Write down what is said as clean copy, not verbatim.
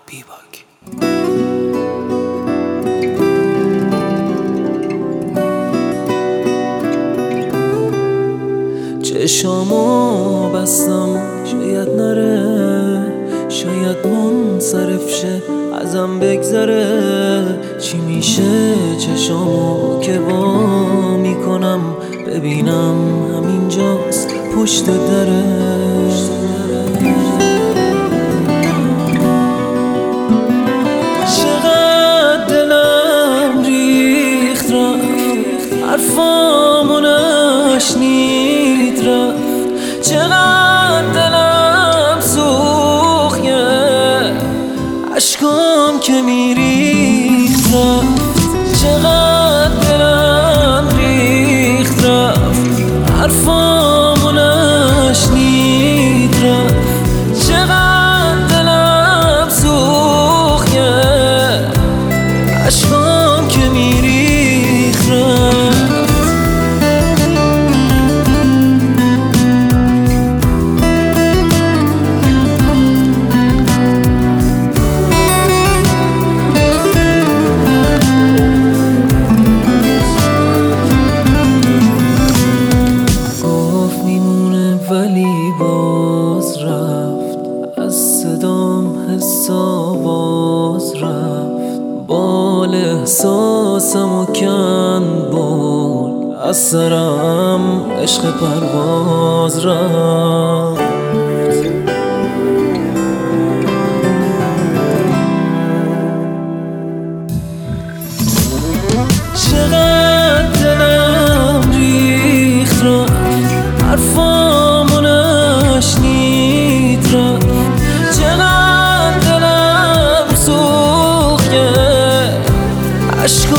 بیباک. چشامو بستم شاید نره، شاید منصرف شه ازم بگذره. چی میشه چشامو که وا میکنم ببینم همینجاست پشت دره. چقدر دلم ریخت رفت، حرفامو نشنید رفت. چقدر دلم سوخت، اشکام که میریخت رفت. چقدر دلم ریخت رفت، حرفامو نشنید رفت. چقدر دلم سوخت، اشکام که میریخت رفت. ولی باز رفت، از صدام حس آواز رفت. بال احساسمو کند برد، از سرم عشق پرواز رفت. چقدر دلم ریخت رفت، حرفامو نشنید رفت. چقدر دلم سوخت، اشکام